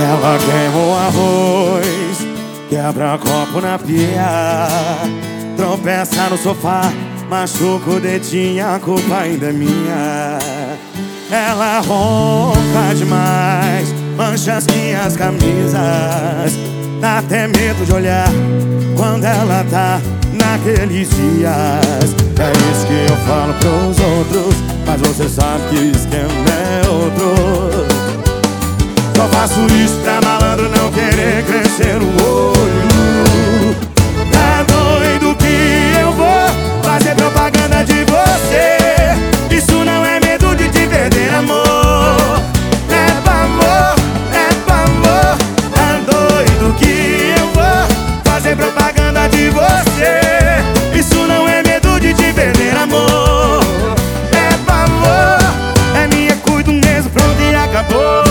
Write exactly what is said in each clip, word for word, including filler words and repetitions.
Ela queima o arroz, quebra copo na pia, tropeça no sofá, machuca o dedinho, a culpa ainda é minha. Ela ronca demais, mancha as minhas camisas, dá até medo de olhar quando ela tá naqueles dias. É isso que eu falo pros outros, mas você sabe que o esquema é outro. Só faço isso pra malandro não querer crescer o olho. Tá doido que eu vou fazer propaganda de você? Isso não é medo de te perder, amor. É pavor, é pavor. Tá doido que eu vou fazer propaganda de você? Isso não é medo de te perder, amor. É pavor, é minha, cuido mesmo, pronto e acabou.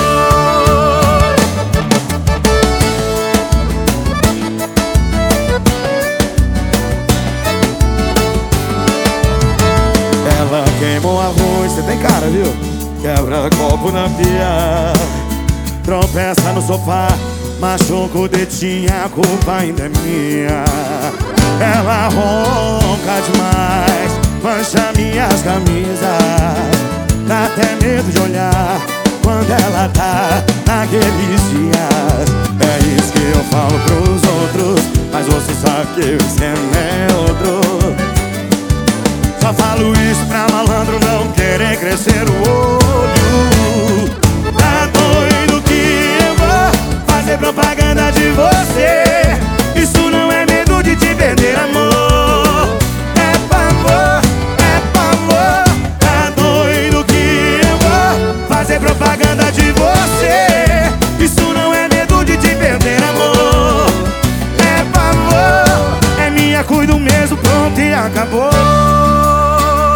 Ela queima o arroz, você tem cara, viu? Quebra copo na pia, tropeça no sofá, machuca o dedinho, a culpa ainda é minha. Ela ronca demais, mancha minhas camisas, dá até medo de olhar quando ela tá naqueles dias. É isso que eu falo pros outros, mas você sabe que o esquema é outro. Só falo isso pra malandro não querer crescer o olho. Tá doido que eu vou fazer propaganda de você? Isso não é medo de te perder, amor. É pavor, é pavor. Tá doido que eu vou fazer propaganda de você? Isso não é medo de te perder, amor. É pavor, é minha, cuido mesmo, pronto e acabou.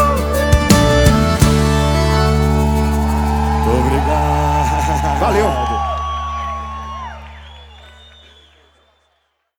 Obrigado. Valeu.